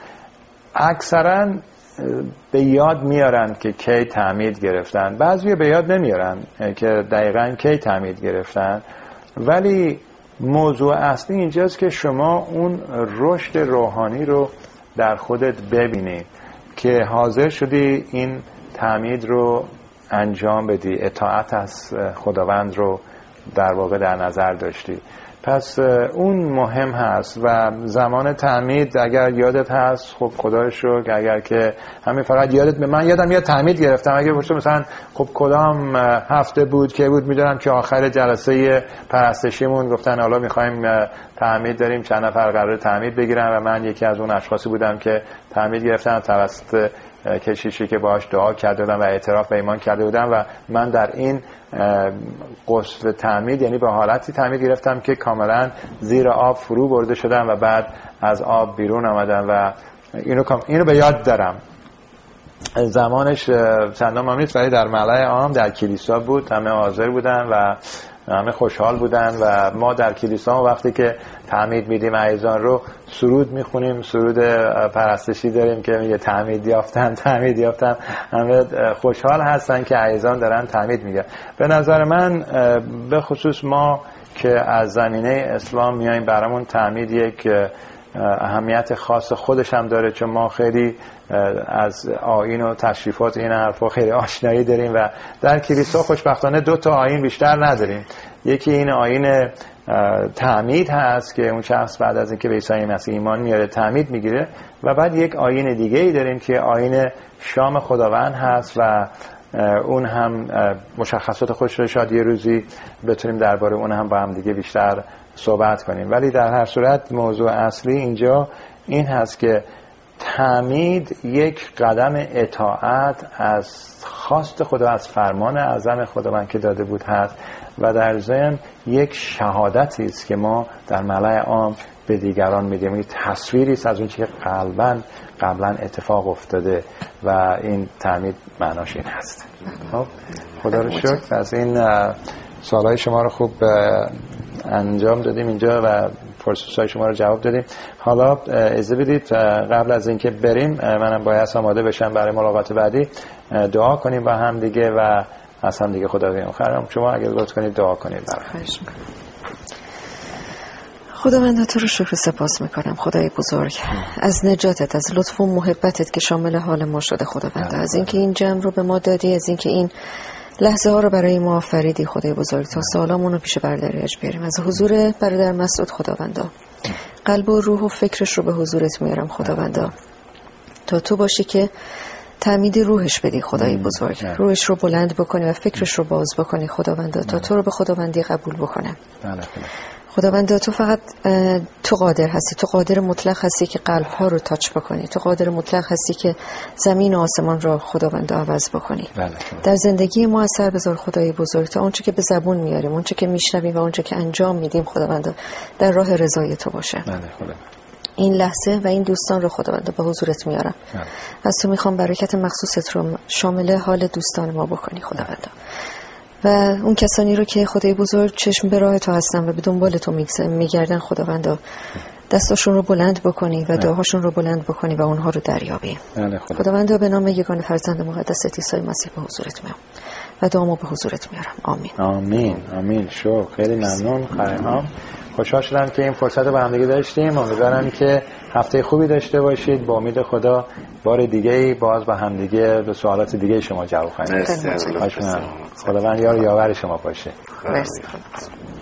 A: اکثرا به یاد میارن که کی تعمید گرفتن، بعضی به یاد نمیارن که دقیقاً کی تعمید گرفتن، ولی موضوع اصلی اینجاست که شما اون رشد روحانی رو در خودت ببینی که حاضر شدی این تعمید رو انجام بدی، اطاعت از خداوند رو در واقع در نظر داشتی. پس اون مهم هست و زمان تعمید اگر یادت هست خب خدا رو شکر، اگر که همین فقط یادت من یادم یاد تعمید گرفتم، اگه مثلا خب کدام هفته بود که بود میدونم که آخر جلسه پرستشیمون گفتن حالا میخوایم تعمید داریم، چند نفر قرار تعمید بگیرن و من یکی از اون اشخاصی بودم که تعمید گرفتم توسط کشیشی که باهاش دعا کرده بودم و اعتراف به ایمان کرده بودم و من در این غسل تعمید یعنی به حالتی تعمید گرفتم که کاملا زیر آب فرو برده شدم و بعد از آب بیرون آمدم و اینو به یاد دارم. زمانش چندان مهم نیست ولی در ملأ عام در کلیسا بود، همه حاضر بودن و همه خوشحال بودن و ما در کلیسا وقتی که تعمید میدیم عزیزان رو سرود میخونیم، سرود پرستشی داریم که میگه تعمید یافتن همه خوشحال هستن که عزیزان دارن تعمید میگن. به نظر من به خصوص ما که از زمینه اسلام میایم، برامون تعمید یک اهمیت خاص خودش هم داره، چون ما خیلی از آیین و تشریفات این حرفا خیلی آشنایی داریم و در کلیسا خوشبختانه 2 تا آیین بیشتر نداریم. یکی این آیین تعمید هست که اون شخص بعد از اینکه به عیسی مسیح ایمان میاره تعمید میگیره، و بعد یک آیین دیگه ای داریم که آیین شام خداوند هست و اون هم مشخصات خودش رو شاید یه روزی بتونیم درباره اون هم با هم دیگه بیشتر صحبت کنیم. ولی در هر صورت موضوع اصلی اینجا این هست که تعمید یک قدم اطاعت از خواست خدا، از فرمان اعظم خداوند که داده بود هست، و در ضمن یک شهادتی است که ما در ملأ عام به دیگران میدیم. این تصویری است از اون که قبلا اتفاق افتاده و این تعمید معناش این هست. خب خدا رو شکر از این سوالای شما رو خوب انجام دادیم اینجا و پرسش‌های شما رو جواب دادیم. حالا اجازه بدید قبل از اینکه بریم منم باید آماده بشم برای ملاقات بعدی، دعا کنیم با هم دیگه و از هم دیگه خدا بخیر. شما اگه لطف کنید دعا کنید برام.
B: خداوند تو رو شکر و سپاس میکنم خدای بزرگ از نجاتت، از لطف و محبتت که شامل حال ما شده خداوند، از اینکه این جمع رو به ما دادی، از اینکه این لحظه ها رو برای ما آفریدی خدای بزرگ تا سالامون رو پیش برداریش بیاریم. از حضور برادر مسعود خداوندا قلب و روح و فکرش رو به حضورت میارم خداوندا، تا تو باشی که تعمید روحش بدی خدای بزرگ، روحش رو بلند بکنی و فکرش رو باز بکنی خداوندا، تا تو رو به خداوندی قبول بکنه. خداوندا تو فقط تو قادر هستی، تو قادر مطلق هستی که قلب ها رو تاچ بکنی، تو قادر مطلق هستی که زمین و آسمان رو خداوندا عوض بکنی. در زندگی ما اثر بذار خدای بزرگ، تا اونچه که به زبون میاریم، اونچه که میشنویم و اونچه که انجام میدیم خداوندا در راه رضای تو باشه. این لحظه و این دوستان رو خداوند به حضورت میارم. از تو میخوام برکت مخصوصت رو شامل حال دوستان ما بکنی خداوند، و اون کسانی رو که خدای بزرگ چشم به راه تو هستن و به دنبال تو میگردن خداوند، دستاشون رو بلند بکنی و دعاهاشون رو بلند بکنی و اونها رو دریابی. خداوند به نام یگانه فرزند مقدس عیسی مسیح به حضورت میام و دعامو به حضورت میارم. آمین.
A: آمین. آمین. شو خیلی ممنون. خیلی خوشحال شدم که این فرصت رو با هم دیگه داشتیم. امیدوارم که هفته خوبی داشته باشید. با امید خدا بار دیگه باز با هم دیگه به سوالات دیگه شما جواب خواهیم داد. خداوند یار و یاور شما باشه.
B: مرسی.